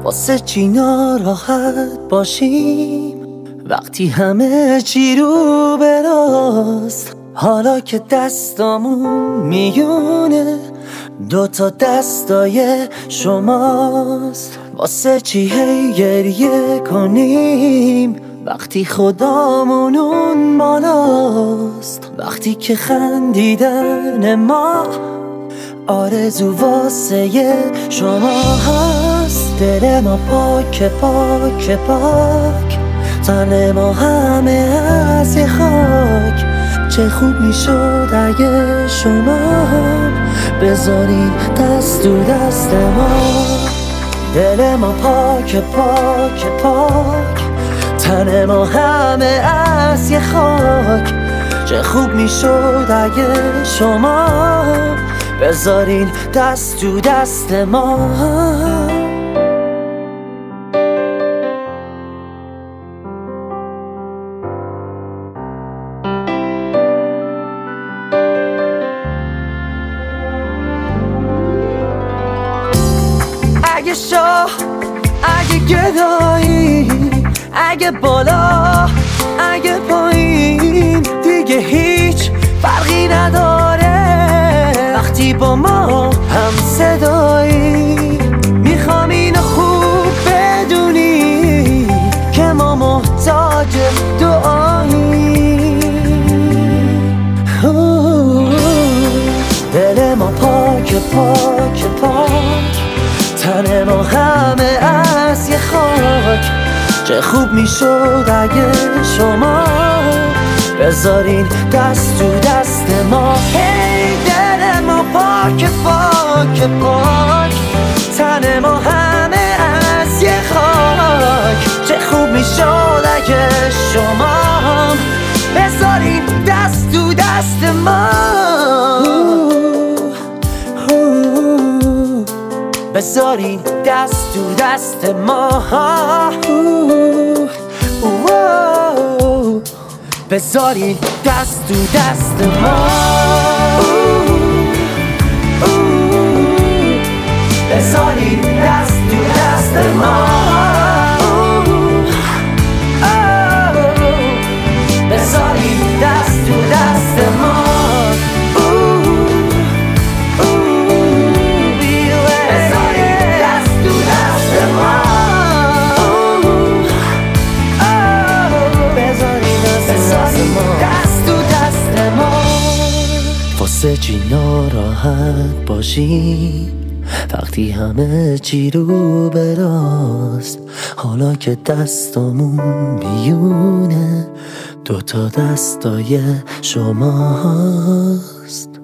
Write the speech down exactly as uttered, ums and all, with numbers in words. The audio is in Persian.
واسه چی ناراحت باشیم وقتی همه چی رو براست؟ حالا که دستامون میونه دوتا دستای شماست. واسه چی هی گریه کنیم وقتی خدامون اون بالاست؟ وقتی که خندیدن ما آرزو واسه شما هست. دل ما پاک پاک پاک، تن ما همه از یه خاک. چه خوب میشد اگه شما بذارین دست تو دست ما. دل ما پاک پاک پاک، تن ما همه از یه خاک. چه خوب میشد اگه شما بذارین دست تو دست ما. اگه شاه، اگه گدایی، اگه بالا، اگه پایین، دیگه هیچ فرقی نداره وقتی با ما هم صدایی. میخوام اینو خوب بدونی که ما محتاج دعایی. دل ما پاک پاک پاک، تن ما همه از یه خاک. چه خوب میشد اگه شما بذارین دست تو دست ما. هی دل ما پاک پاک پاک، تن ما همه از یه خاک. چه خوب میشد اگه شما بذارین دست تو دست ما. بذارین دست تو دست ما. بذارین دست تو دست ما. بذارین دست تو دست ما. بذارین دست تو دست ما. واسه چی ناراحت باشی وقتی همه چی رو براست؟ حالا که دستامون میونه دوتا دستای شماست.